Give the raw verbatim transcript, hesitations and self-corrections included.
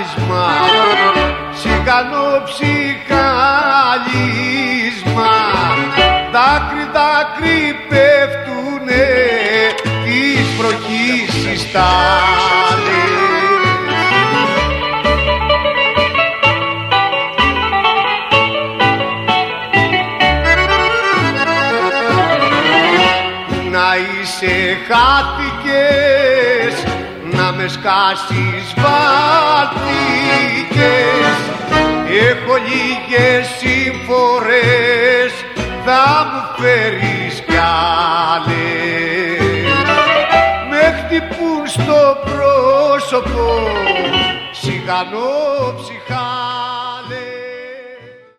ψυχάλισμα, σιγανό ψυχάλισμα. Δάκρυ, δάκρυ πέφτουνε της βροχής οι στάλες. Να είσαι χάθηκες, να με σκάσεις βάλθηκες. Έχω λίγες σύμφορες, θα μου φέρεις κι άλλες. Με χτυπούν στο πρόσωπο, σιγανό ψυχάλισμα.